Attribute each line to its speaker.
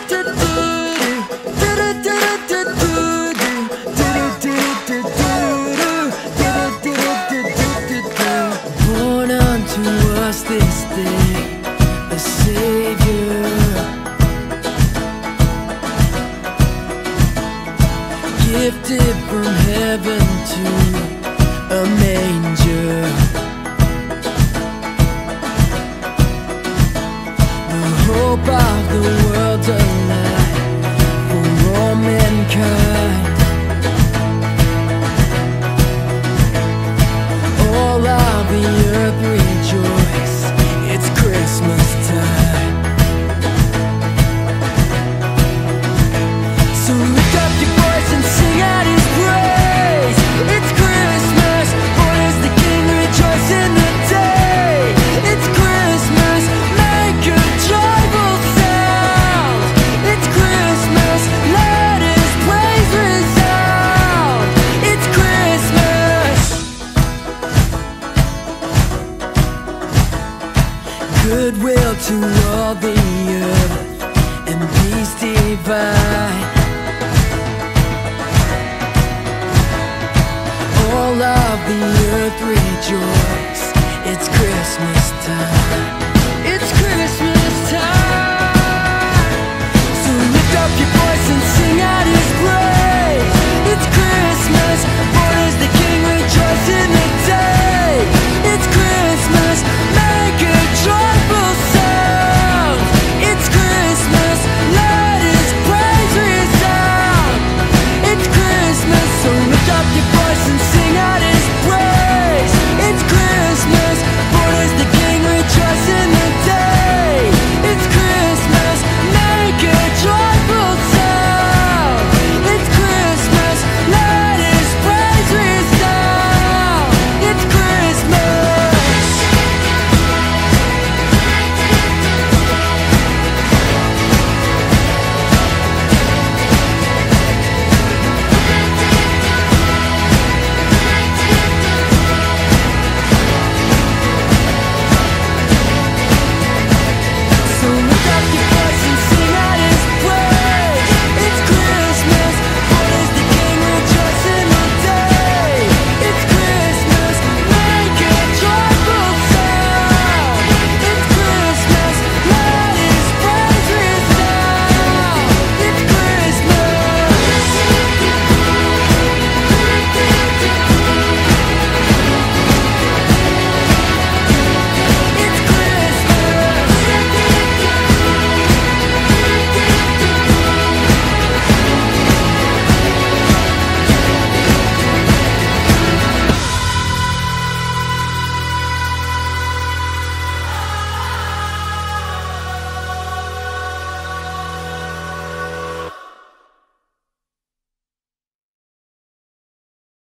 Speaker 1: Born unto us this day a Savior, gifted from heaven to a manger. The hope of the world alive for all mankind. All of the earth rejoice, it's Christmas time. So lift up your voice and sing out His praise. It's Christmas, born is the King, rejoice in the day. It's Christmas, make a joyful sound. It's Christmas, let His praise resound. It's Christmas. Goodwill to all the earth and peace divine. All of the earth rejoice, it's Christmas